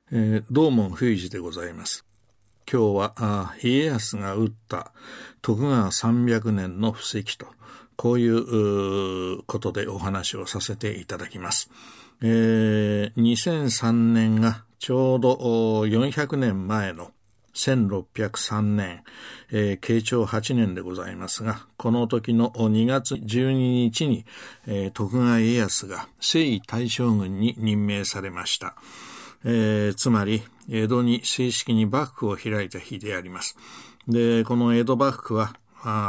道門冬治でございます。今日は家康が打った徳川300年の布石と、こういうことでお話をさせていただきます。2003年がちょうど400年前の1603年、慶長8年でございますが、この時の2月12日に、徳川家康が征夷大将軍に任命されました。つまり江戸に正式に幕府を開いた日であります。で、この江戸幕府は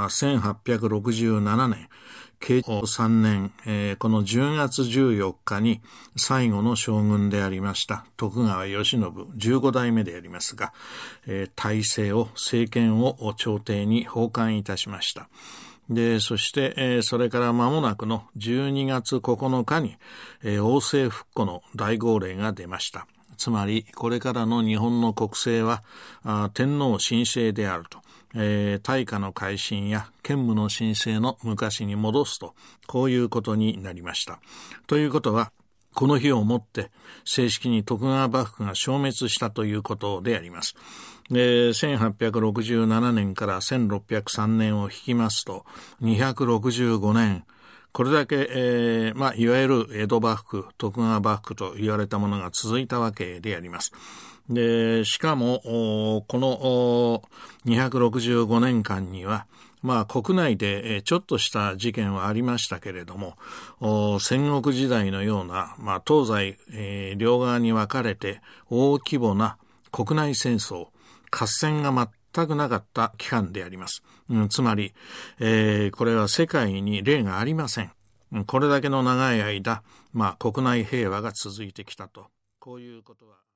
1867年慶長3年、この10月14日に最後の将軍でありました徳川慶喜15代目でありますが、体制を政権を朝廷に奉還いたしました。で、そして、それから間もなくの12月9日に、王政復古の大号令が出ました。つまりこれからの日本の国政は天皇神聖であると、大化の改新や建武の神聖の昔に戻すと、こういうことになりました。ということは、この日をもって正式に徳川幕府が消滅したということであります。で、1867年から1603年を引きますと265年、これだけ、いわゆる江戸幕府、徳川幕府と言われたものが続いたわけであります。で、しかもこの265年間には国内でちょっとした事件はありましたけれども、戦国時代のような、東西、両側に分かれて大規模な国内戦争、合戦が全くなかった期間であります。つまり、これは世界に例がありません。これだけの長い間、国内平和が続いてきたと、こういうことは